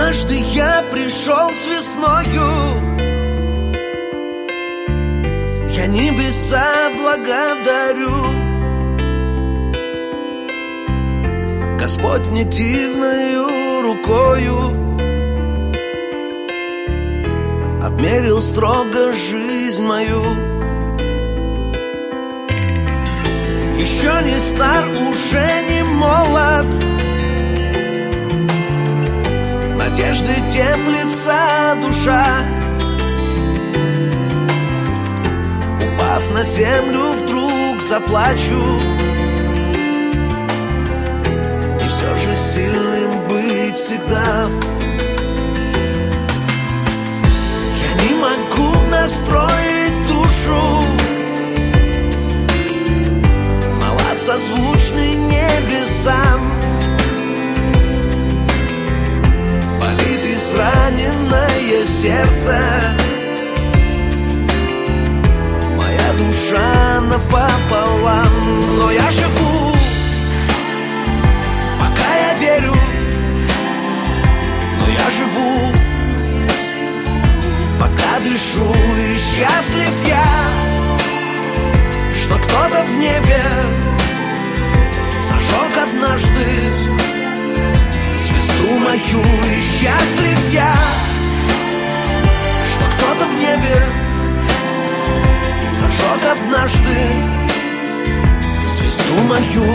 Однажды я пришел с весною, я небеса благодарю. Господь мне дивною рукою отмерил строго жизнь мою. Еще не стар, уже не молод, надежды теплится душа. Упав на землю, вдруг заплачу. И все же сильным быть всегда. Я не могу настроить душу на лад созвучный небесам. Болит израненное сердце, моя душа напополам. Но я живу, пока я верю. Но я живу, пока дышу. И счастлив я, что кто-то в небе зажег однажды звезду мою. И счастлив я, что кто-то в небе зажег однажды звезду мою.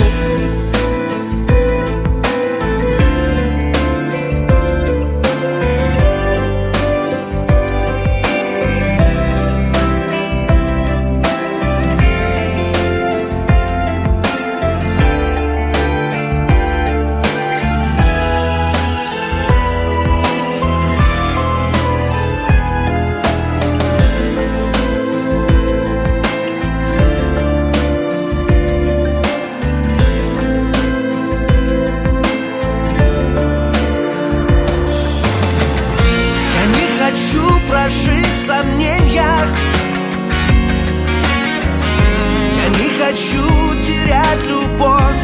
Хочу прожить в сомнениях, я не хочу терять любовь.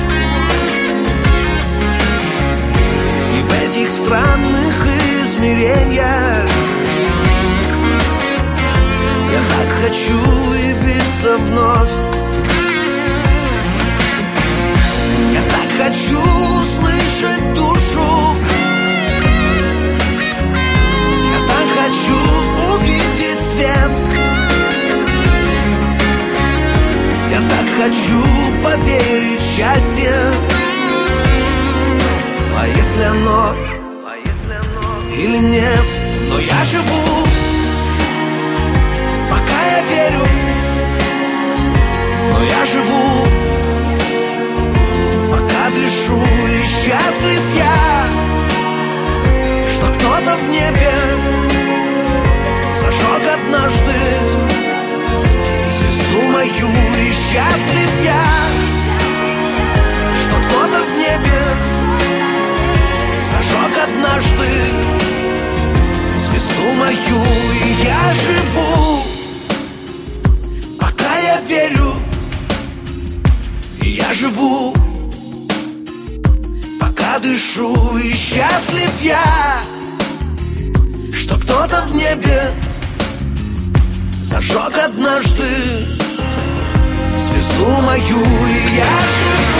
И в этих странных измерениях я так хочу явиться вновь. Я так хочу услышать душу, хочу увидеть свет. Я так хочу поверить в счастье. А если оно или нет? Но я живу, пока я верю. Но я живу, пока дышу. И счастлив я, что кто-то в небе зажег однажды звезду мою. И счастлив я, что кто-то в небе зажег однажды звезду мою. И я живу, пока я верю. И я живу, пока дышу. И счастлив я, что кто-то в небе зажег однажды звезду мою. И я живу,